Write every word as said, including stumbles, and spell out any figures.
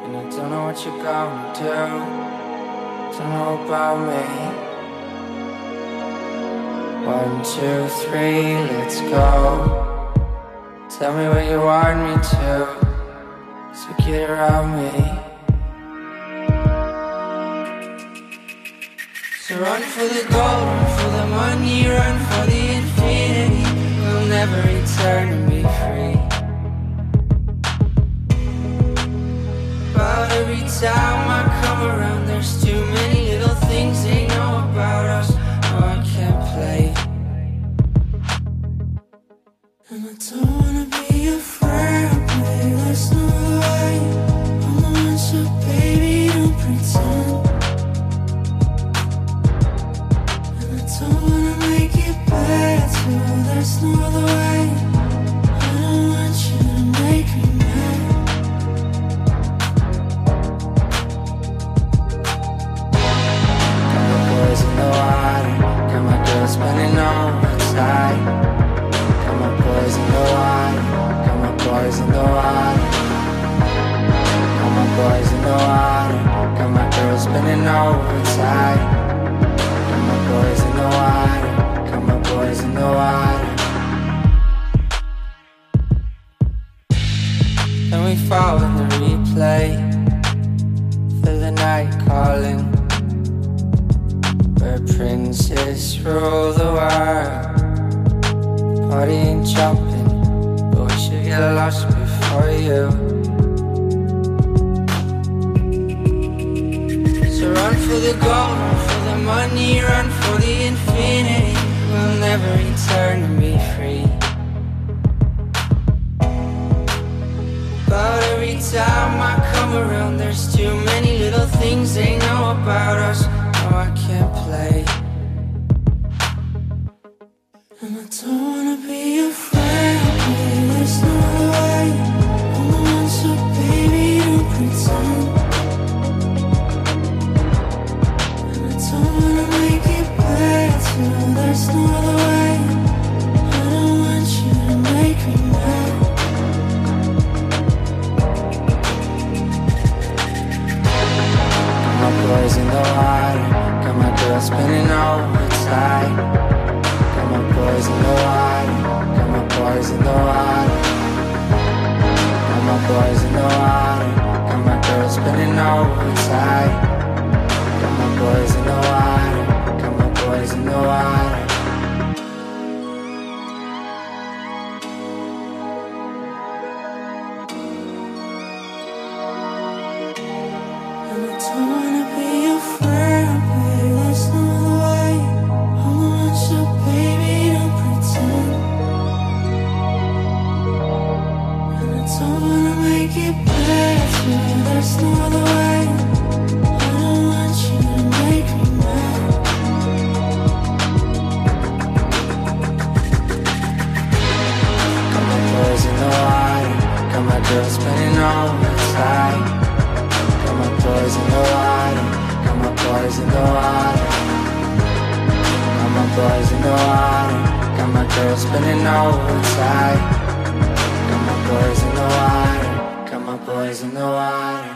And I don't know what you're gonna do. Don't know about me. One, two, three, let's go. Tell me what you want me to, so get around me. So run for the gold, run for the money, run for the infinity. We'll never return and be free. But every time I come around, there's too many little things they know about us. Oh, I can't play. And I don't wanna be afraid, baby, there's no way. I'm the one, so baby, don't pretend. And I don't wanna make it better, there's no other way. I don't want you to make me mad. Got my boys in the water, got my girl spending overtime. Got my boys in the water, got my boys in the water. Got my boys in the water, got my girl spending overtime. Got my boys in the water, got my boys in the water. Then we fall in the replay, feel the night calling, where princes rule the world. Party ain't jumping, but we should get lost before you. So run for the gold, run for the money, run for the infinity. We'll never return and be free. But every time I come around, there's too many little things they know about us. Oh, I can't play. And I don't wanna be afraid, baby, there's no other way. I'm the one, so baby, don't pretend. And I don't wanna make it better, there's no other way. I don't want you to make me mad. Got my boys in the water, got my girl spinning overtime. Got my boys in the water, got my boys in the water. Got my boys in the water, got my girl spinning overtime. Got my boys in the water, got my boys in the water. And I don't wanna be afraid, baby, there's no other way. I'm the one, so baby, don't pretend. And I don't wanna make it better, there's no other way. I don't want you to make me mad. Got my boys in the water, got my girl spinning overtime. Got my boys in the water, got my boys in the water. Got my boys in the water, got my girl spinning overtime. Got my boys in the water, got my boys in the water.